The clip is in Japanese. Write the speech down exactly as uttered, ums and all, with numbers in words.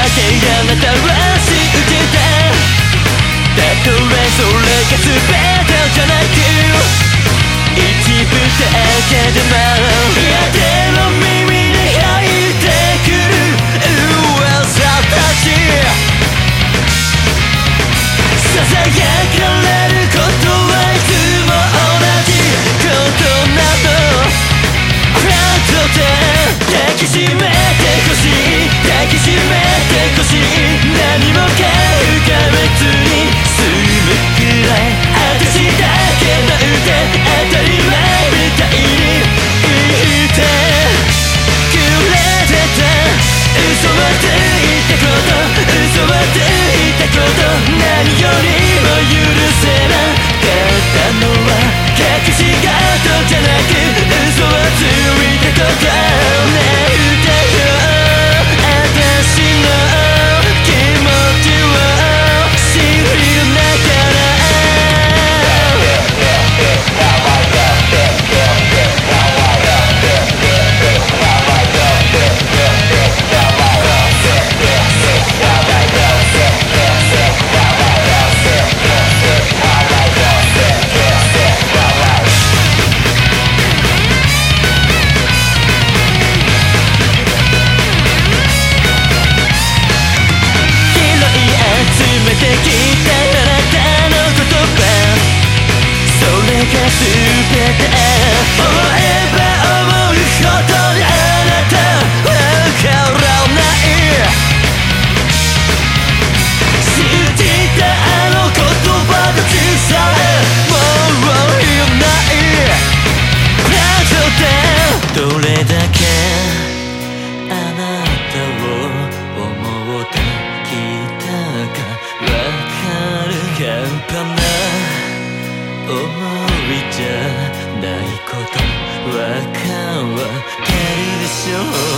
けあなたは信じた。たとえそれが全てじゃなく一部だけでも嫌でも耳に入ってくる噂たちささやかれることはいつも同じことなの。後で抱きしめてほしい抱きしめてほしい何もか浮かべずに済むくらい私だけなんて当たり前みたいに言ってくれてた。嘘はついたこと嘘はついたこと何よりも許せなかったのは隠し事じゃなく嘘はついたことねえ歌よ私の気持ちを信じるなからできたあなたの言葉それが全て思えば思うほどにあなたは変わらない信じたあの言葉たちさえもう言えない後でどれだけあなたを思ってきたかわかる半端な思いじゃないことわかるでしょう